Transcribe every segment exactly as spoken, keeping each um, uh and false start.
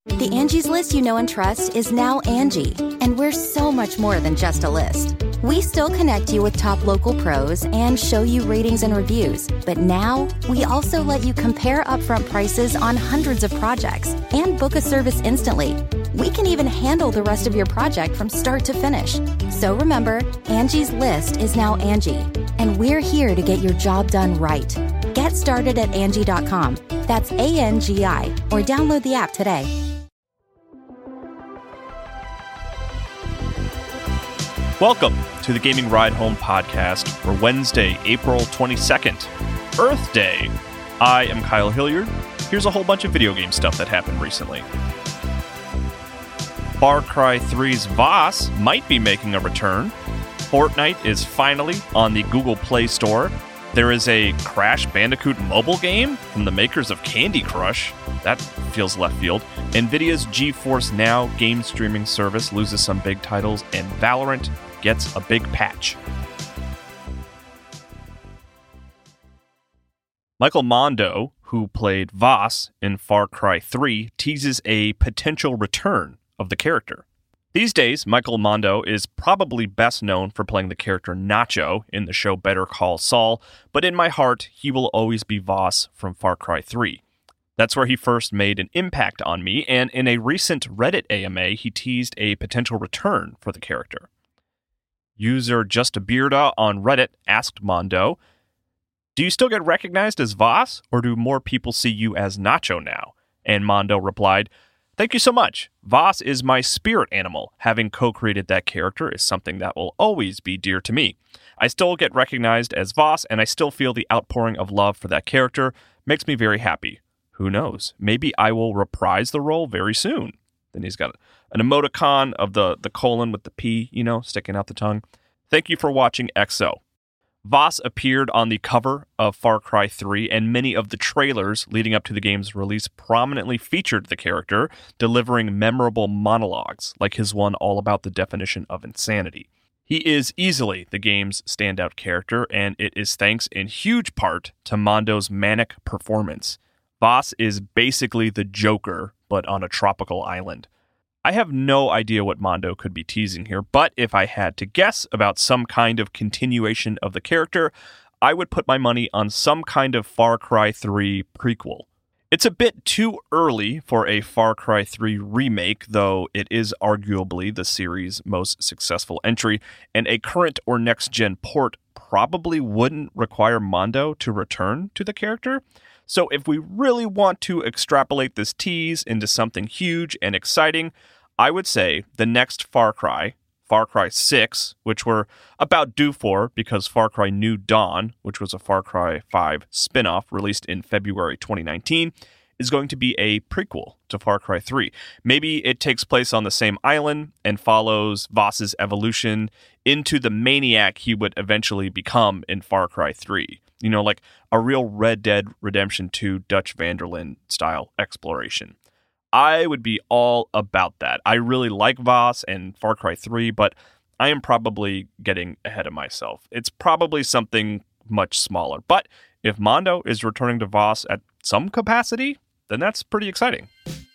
The Angie's List you know and trust is now Angie, and we're so much more than just a list. We still connect you with top local pros and show you ratings and reviews, but now we also let you compare upfront prices on hundreds of projects and book a service instantly. We can even handle the rest of your project from start to finish. So remember, Angie's List is now Angie, and we're here to get your job done right. Get started at Angie dot com. That's A N G I, or download the app today. Welcome to the Gaming Ride Home podcast for Wednesday, April twenty-second, Earth Day. I am Kyle Hilliard. Here's a whole bunch of video game stuff that happened recently. Far Cry three's Voss might be making a return. Fortnite is finally on the Google Play Store. There is a Crash Bandicoot mobile game from the makers of Candy Crush. That feels left field. NVIDIA's GeForce Now game streaming service loses some big titles, and Valorant gets a big patch. Michael Mando, who played Voss in Far Cry three, teases a potential return of the character. These days, Michael Mando is probably best known for playing the character Nacho in the show Better Call Saul, but in my heart, he will always be Voss from Far Cry three. That's where he first made an impact on me, and in a recent Reddit A M A, he teased a potential return for the character. User JustABearda on Reddit asked Mando, "Do you still get recognized as Voss, or do more people see you as Nacho now?" And Mando replied, "Thank you so much. Voss is my spirit animal. Having co-created that character is something that will always be dear to me. I still get recognized as Voss, and I still feel the outpouring of love for that character. Makes me very happy. Who knows? Maybe I will reprise the role very soon." Then he's got an emoticon of the, the colon with the P, you know, sticking out the tongue. Thank you for watching X O. Voss appeared on the cover of Far Cry three, and many of the trailers leading up to the game's release prominently featured the character, delivering memorable monologues, like his one all about the definition of insanity. He is easily the game's standout character, and it is thanks in huge part to Mando's manic performance. Voss is basically the Joker, but on a tropical island. I have no idea what Mando could be teasing here, but if I had to guess about some kind of continuation of the character, I would put my money on some kind of Far Cry three prequel. It's a bit too early for a Far Cry three remake, though it is arguably the series' most successful entry, and a current or next-gen port probably wouldn't require Mando to return to the character. So if we really want to extrapolate this tease into something huge and exciting, I would say the next Far Cry, Far Cry six, which we're about due for because Far Cry New Dawn, which was a Far Cry five spin-off released in February twenty nineteen, is going to be a prequel to Far Cry three. Maybe it takes place on the same island and follows Voss's evolution into the maniac he would eventually become in Far Cry three. You know, like a real Red Dead Redemption two Dutch van der Linde style exploration. I would be all about that. I really like Voss and Far Cry three, but I am probably getting ahead of myself. It's probably something much smaller. But if Mando is returning to Voss at some capacity, then that's pretty exciting.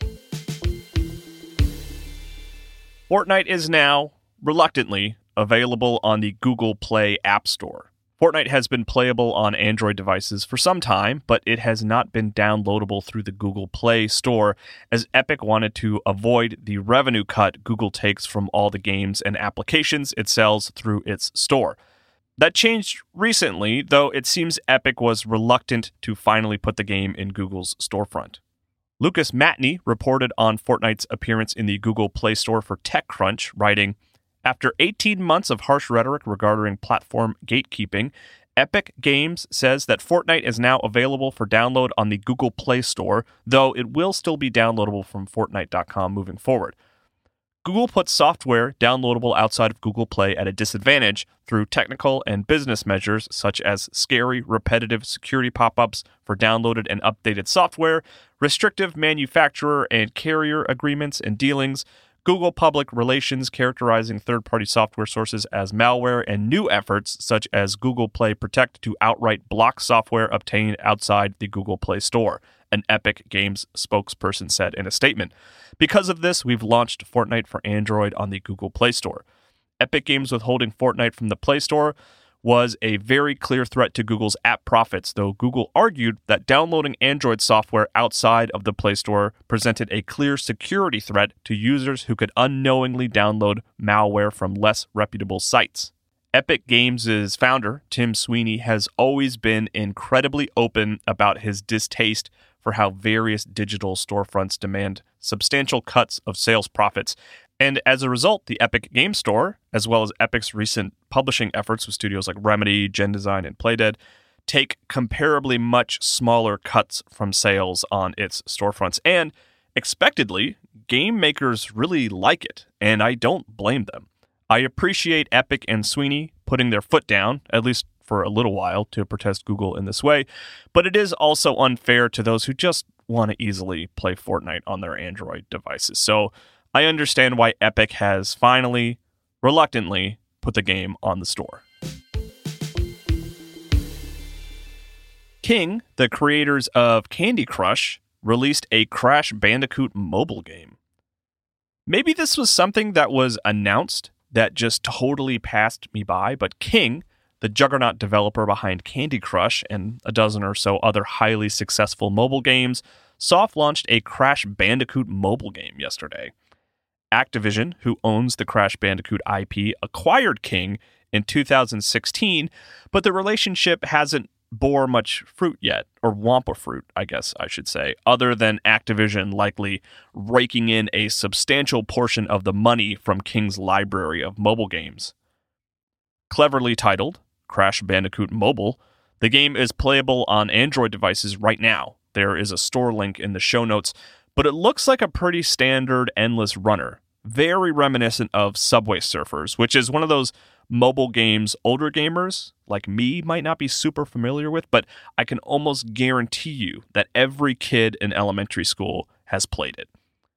Fortnite is now, reluctantly, available on the Google Play App Store. Fortnite has been playable on Android devices for some time, but it has not been downloadable through the Google Play Store, as Epic wanted to avoid the revenue cut Google takes from all the games and applications it sells through its store. That changed recently, though it seems Epic was reluctant to finally put the game in Google's storefront. Lucas Matney reported on Fortnite's appearance in the Google Play Store for TechCrunch, writing, "After eighteen months of harsh rhetoric regarding platform gatekeeping, Epic Games says that Fortnite is now available for download on the Google Play Store, though it will still be downloadable from Fortnite dot com moving forward. Google puts software downloadable outside of Google Play at a disadvantage through technical and business measures such as scary, repetitive security pop-ups for downloaded and updated software, restrictive manufacturer and carrier agreements and dealings, Google public relations characterizing third-party software sources as malware, and new efforts such as Google Play Protect to outright block software obtained outside the Google Play Store," an Epic Games spokesperson said in a statement. Because of this, we've launched Fortnite for Android on the Google Play Store. Epic Games withholding Fortnite from the Play Store was a very clear threat to Google's app profits, though Google argued that downloading Android software outside of the Play Store presented a clear security threat to users who could unknowingly download malware from less reputable sites. Epic Games' founder, Tim Sweeney, has always been incredibly open about his distaste for how various digital storefronts demand substantial cuts of sales profits. And as a result, the Epic Game Store, as well as Epic's recent publishing efforts with studios like Remedy, Gen Design, and Playdead, take comparably much smaller cuts from sales on its storefronts. And expectedly, game makers really like it, and I don't blame them. I appreciate Epic and Sweeney putting their foot down, at least for a little while, to protest Google in this way, but it is also unfair to those who just want to easily play Fortnite on their Android devices. So I understand why Epic has finally, reluctantly, put the game on the store. King, the creators of Candy Crush, released a Crash Bandicoot mobile game. Maybe this was something that was announced that just totally passed me by, but King, the juggernaut developer behind Candy Crush and a dozen or so other highly successful mobile games, soft-launched a Crash Bandicoot mobile game yesterday. Activision, who owns the Crash Bandicoot I P, acquired King in two thousand sixteen, but the relationship hasn't bore much fruit yet, or wampa fruit, I guess I should say, other than Activision likely raking in a substantial portion of the money from King's library of mobile games. Cleverly titled Crash Bandicoot Mobile, the game is playable on Android devices right now. There is a store link in the show notes, but it looks like a pretty standard endless runner, very reminiscent of Subway Surfers, which is one of those mobile games older gamers like me might not be super familiar with, but I can almost guarantee you that every kid in elementary school has played it.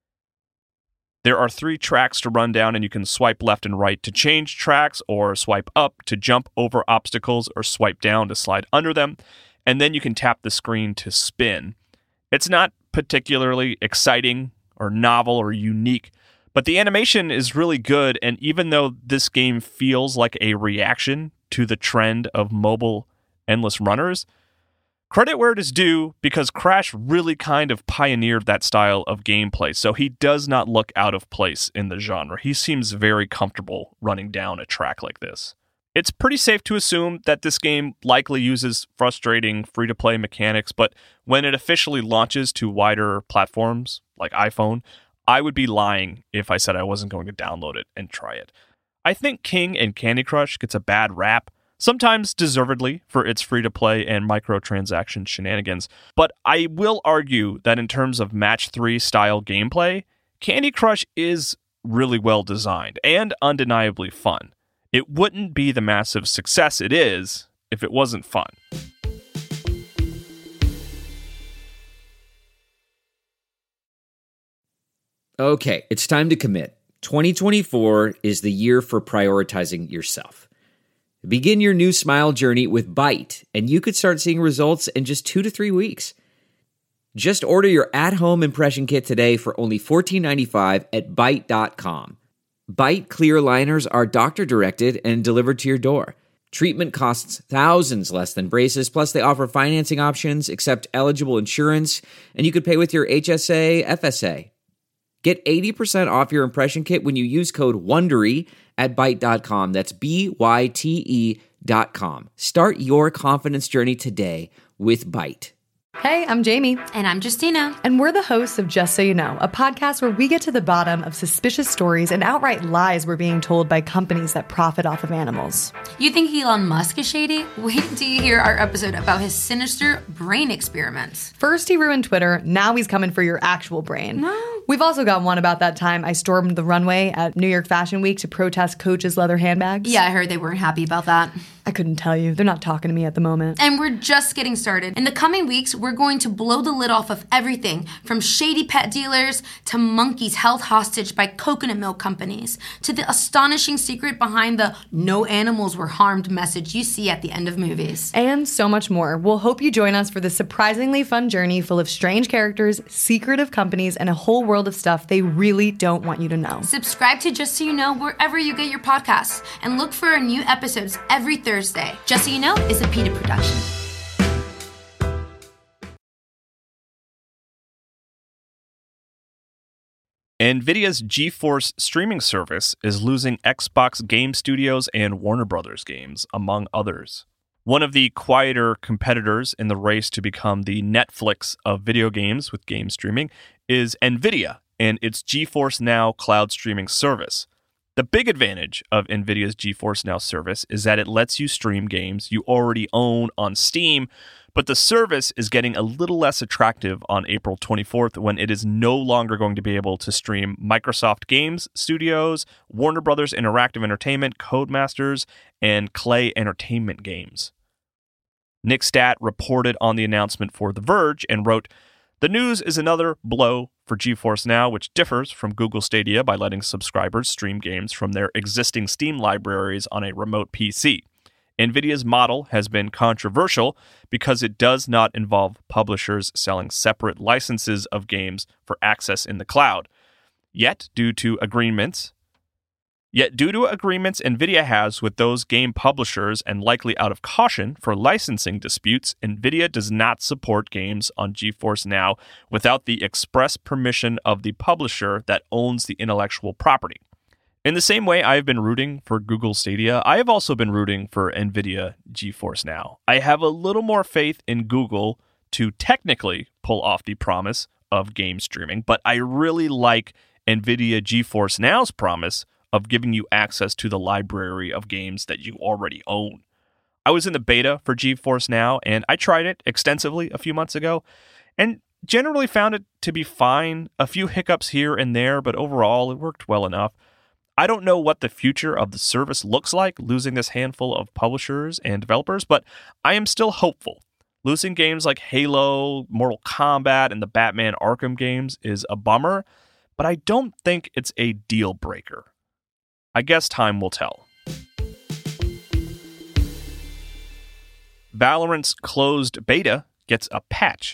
There are three tracks to run down, and you can swipe left and right to change tracks, or swipe up to jump over obstacles, or swipe down to slide under them, and then you can tap the screen to spin. It's not particularly exciting or novel or unique, but the animation is really good, and even though this game feels like a reaction to the trend of mobile endless runners, credit where it is due, because Crash really kind of pioneered that style of gameplay, so he does not look out of place in the genre. He seems very comfortable running down a track like this. It's pretty safe to assume that this game likely uses frustrating free-to-play mechanics, but when it officially launches to wider platforms like iPhone, I would be lying if I said I wasn't going to download it and try it. I think King and Candy Crush gets a bad rap, sometimes deservedly for its free-to-play and microtransaction shenanigans, but I will argue that in terms of match three style gameplay, Candy Crush is really well designed and undeniably fun. It wouldn't be the massive success it is if it wasn't fun. Okay, it's time to commit. twenty twenty-four is the year for prioritizing yourself. Begin your new smile journey with Byte, and you could start seeing results in just two to three weeks. Just order your at-home impression kit today for only fourteen ninety-five at byte dot com. Byte clear aligners are doctor-directed and delivered to your door. Treatment costs thousands less than braces, plus they offer financing options, accept eligible insurance, and you could pay with your H S A, F S A. Get eighty percent off your impression kit when you use code WONDERY at byte dot com. That's B Y T E dot com. Start your confidence journey today with Byte. Hey, I'm Jamie. And I'm Justina. And we're the hosts of Just So You Know, a podcast where we get to the bottom of suspicious stories and outright lies we're being told by companies that profit off of animals. You think Elon Musk is shady? Wait till you hear our episode about his sinister brain experiments. First he ruined Twitter, now he's coming for your actual brain. No. We've also got one about that time I stormed the runway at New York Fashion Week to protest Coach's leather handbags. Yeah, I heard they weren't happy about that. I I couldn't tell you. They're not talking to me at the moment. And we're just getting started. In the coming weeks, we're going to blow the lid off of everything from shady pet dealers to monkeys held hostage by coconut milk companies to the astonishing secret behind the no animals were harmed message you see at the end of movies. And so much more. We'll hope you join us for this surprisingly fun journey full of strange characters, secretive companies, and a whole world of stuff they really don't want you to know. Subscribe to Just So You Know wherever you get your podcasts and look for our new episodes every Thursday. Just So You Know is a PETA production. NVIDIA's GeForce streaming service is losing Xbox Game Studios and Warner Brothers games, among others. One of the quieter competitors in the race to become the Netflix of video games with game streaming is NVIDIA and its GeForce Now cloud streaming service. The big advantage of NVIDIA's GeForce Now service is that it lets you stream games you already own on Steam, but the service is getting a little less attractive on April twenty-fourth when it is no longer going to be able to stream Microsoft Games Studios, Warner Brothers Interactive Entertainment, Codemasters, and Clay Entertainment games. Nick Statt reported on the announcement for The Verge and wrote, "The news is another blow for GeForce Now, which differs from Google Stadia by letting subscribers stream games from their existing Steam libraries on a remote P C. NVIDIA's model has been controversial because it does not involve publishers selling separate licenses of games for access in the cloud. Yet, due to agreements, Yet, due to agreements NVIDIA has with those game publishers and likely out of caution for licensing disputes, NVIDIA does not support games on GeForce Now without the express permission of the publisher that owns the intellectual property. In the same way I have been rooting for Google Stadia, I have also been rooting for NVIDIA GeForce Now. I have a little more faith in Google to technically pull off the promise of game streaming, but I really like NVIDIA GeForce Now's promise of giving you access to the library of games that you already own. I was in the beta for GeForce Now, and I tried it extensively a few months ago, and generally found it to be fine. A few hiccups here and there, but overall it worked well enough. I don't know what the future of the service looks like, losing this handful of publishers and developers, but I am still hopeful. Losing games like Halo, Mortal Kombat, and the Batman Arkham games is a bummer, but I don't think it's a deal breaker. I guess time will tell. Valorant's closed beta gets a patch.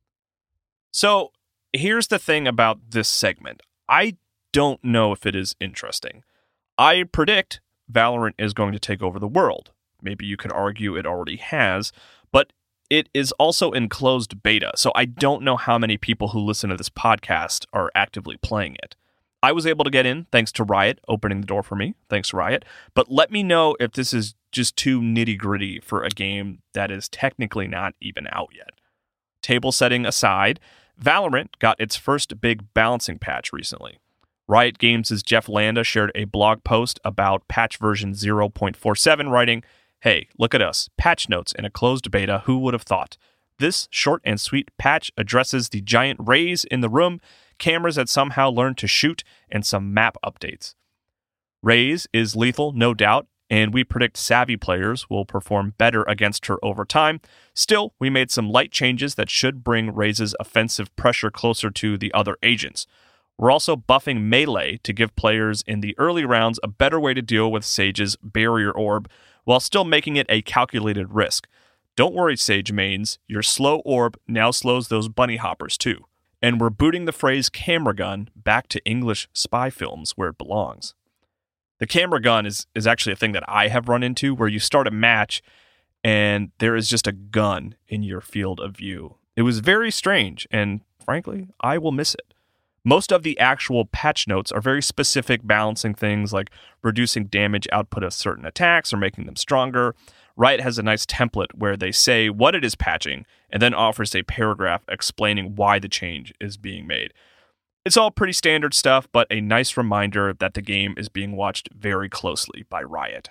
So, here's the thing about this segment. I don't know if it is interesting. I predict Valorant is going to take over the world. Maybe you could argue it already has, but it is also in closed beta, so I don't know how many people who listen to this podcast are actively playing it. I was able to get in thanks to Riot opening the door for me. Thanks to Riot. But let me know if this is just too nitty-gritty for a game that is technically not even out yet. Table setting aside, Valorant got its first big balancing patch recently. Riot Games' Jeff Landa shared a blog post about patch version zero point four seven, writing, "Hey, look at us. Patch notes in a closed beta. Who would have thought? This short and sweet patch addresses the giant rays in the room, cameras that somehow learned to shoot, and some map updates. Raze is lethal, no doubt, and we predict savvy players will perform better against her over time. Still, we made some light changes that should bring Raze's offensive pressure closer to the other agents. We're also buffing melee to give players in the early rounds a better way to deal with Sage's barrier orb, while still making it a calculated risk. Don't worry, Sage mains, your slow orb now slows those bunny hoppers too. And we're booting the phrase camera gun back to English spy films where it belongs." The camera gun is, is actually a thing that I have run into, where you start a match and there is just a gun in your field of view. It was very strange, and frankly, I will miss it. Most of the actual patch notes are very specific, balancing things like reducing damage output of certain attacks or making them stronger. Riot has a nice template where they say what it is patching and then offers a paragraph explaining why the change is being made. It's all pretty standard stuff, but a nice reminder that the game is being watched very closely by Riot.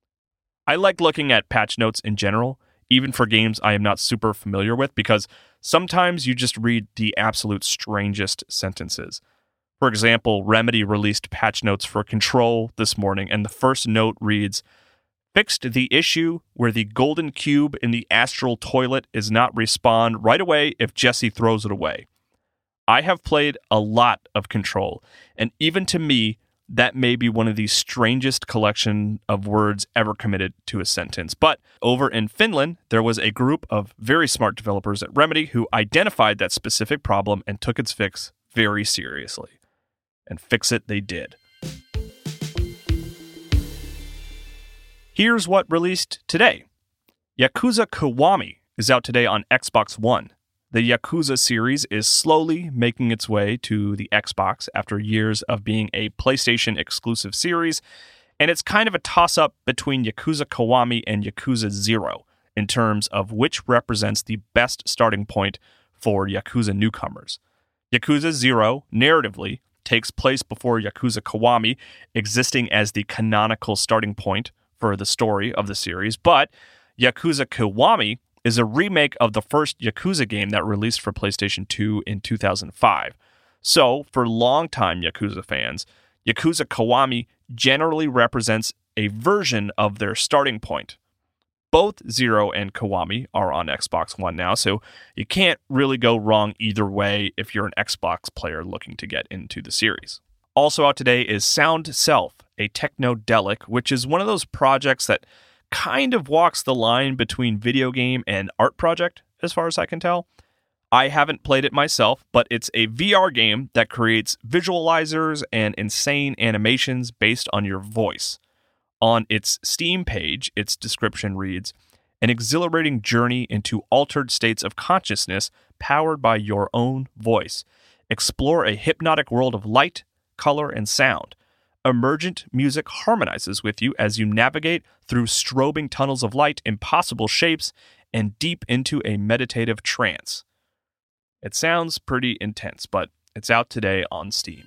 I like looking at patch notes in general, even for games I am not super familiar with, because sometimes you just read the absolute strangest sentences. For example, Remedy released patch notes for Control this morning, and the first note reads, fixed the issue where the golden cube in the astral toilet is not respawned right away if Jesse throws it away. I have played a lot of Control, and even to me, that may be one of the strangest collection of words ever committed to a sentence. But over in Finland, there was a group of very smart developers at Remedy who identified that specific problem and took its fix very seriously. And fix it they did. Here's what released today. Yakuza Kiwami is out today on Xbox One. The Yakuza series is slowly making its way to the Xbox after years of being a PlayStation exclusive series, and it's kind of a toss-up between Yakuza Kiwami and Yakuza Zero in terms of which represents the best starting point for Yakuza newcomers. Yakuza Zero, narratively, takes place before Yakuza Kiwami, existing as the canonical starting point for the story of the series, but Yakuza Kiwami is a remake of the first Yakuza game that released for PlayStation two in two thousand five. So, for longtime Yakuza fans, Yakuza Kiwami generally represents a version of their starting point. Both Zero and Kiwami are on Xbox One now, so you can't really go wrong either way if you're an Xbox player looking to get into the series. Also out today is Sound Self, a technodelic, which is one of those projects that kind of walks the line between video game and art project, as far as I can tell. I haven't played it myself, but it's a V R game that creates visualizers and insane animations based on your voice. On its Steam page, its description reads, "An exhilarating journey into altered states of consciousness powered by your own voice. Explore a hypnotic world of light, color, and sound. Emergent music harmonizes with you as you navigate through strobing tunnels of light, impossible shapes, and deep into a meditative trance." It sounds pretty intense, but it's out today on Steam.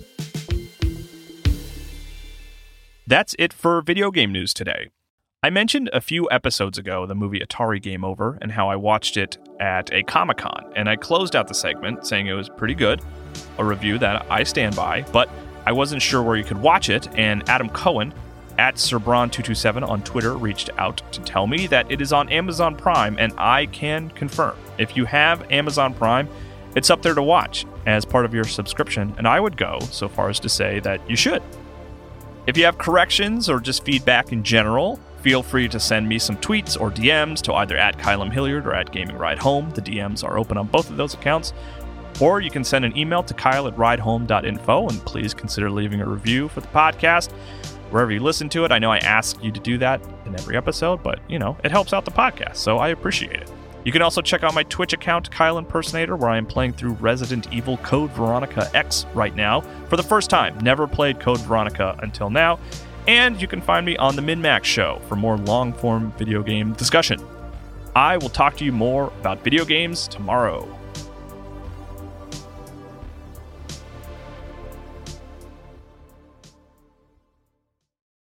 That's it for video game news today. I mentioned a few episodes ago the movie Atari Game Over and how I watched it at a Comic-Con, and I closed out the segment saying it was pretty good, a review that I stand by, but I wasn't sure where you could watch it, and Adam Cohen, at Sir Braun two two seven on Twitter, reached out to tell me that it is on Amazon Prime, and I can confirm. If you have Amazon Prime, it's up there to watch as part of your subscription, and I would go so far as to say that you should. If you have corrections or just feedback in general, feel free to send me some tweets or D Ms to either at Kylam Hilliard or at Gaming Ride Home. The D Ms are open on both of those accounts. Or you can send an email to Kyle at ridehome dot info, and please consider leaving a review for the podcast wherever you listen to it. I know I ask you to do that in every episode, but, you know, it helps out the podcast, so I appreciate it. You can also check out my Twitch account, Kyle Impersonator, where I am playing through Resident Evil Code Veronica X right now for the first time. Never played Code Veronica until now. And you can find me on the MinMax Show for more long-form video game discussion. I will talk to you more about video games tomorrow.